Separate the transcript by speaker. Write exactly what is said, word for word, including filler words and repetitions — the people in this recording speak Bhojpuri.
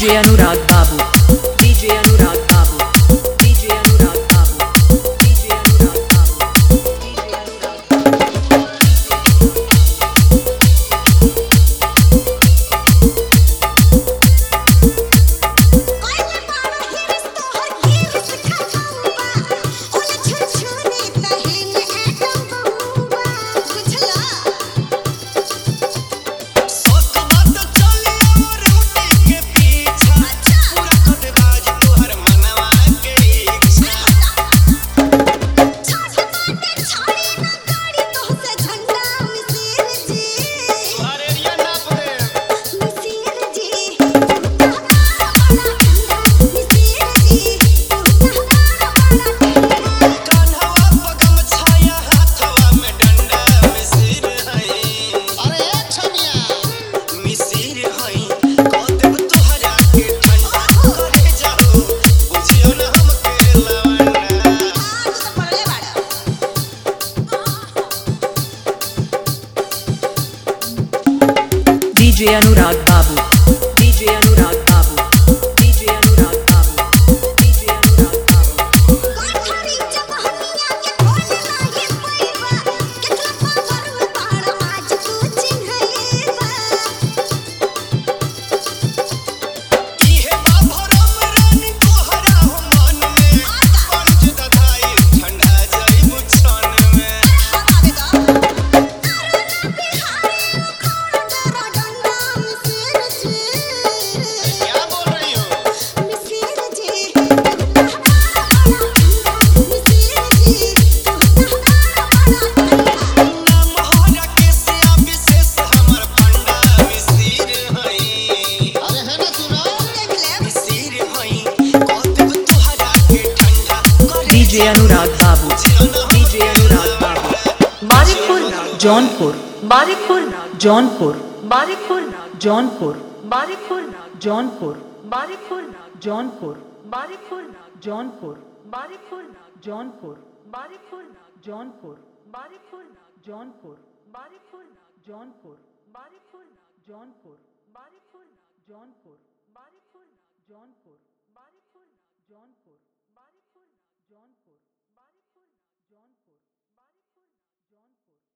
Speaker 1: डीजे अनुराग बाबू, डीजे अनुराग बाबू, डीजे अनुराग बाबू, डीजे अनुराग बाबू, डीजे अनुराग डीजे अनुराग बाबू, डीजे अनुराग बाबू, डीजे अनुराग बाबू, डीजे अनुराग बाबू।
Speaker 2: गाठारी जवानिया के खोल लागे पैबा केतना पावर बाड़ आज तू चिन्हैबा
Speaker 3: इहे बा भरम रानी तोहरा हो मन में पंच दधाई ठंडा जाई बुछन में
Speaker 2: हवावे दा करना बिहारी खड़ा डंडा मिसिर जी
Speaker 3: क्या बोल रही हो
Speaker 2: मिसिर जी मिसिर जी
Speaker 3: ना मोहरा के से विशेष हमर पंडा मिसिर हई
Speaker 2: अरे है ना सुनो देख ले
Speaker 3: मिसिर हई कहते तोहरा के ठंडा करे
Speaker 1: डीजे अनुराग बाबू, डीजे अनुराग बाबू। बारिकपुर जौनपुर, बारिकपुर जौनपुर, बारिकपुर जौनपुर, बारिकपुर जौनपुर, बारिकपुर जौनपुर, बारिकपुर जौनपुर, बारिकपुर जौनपुर, बारिकपुर जौनपुर, बारिकपुर जौनपुर, बारिकपुर जौनपुर, बारिकपुर जौनपुर, बारिकपुर जौनपुर, बारिकपुर जौनपुर, बारिकपुर जौनपुर, बारिकपुर जौनपुर, बारिकपुर जौनपुर, बारिकपुर जौनपुर।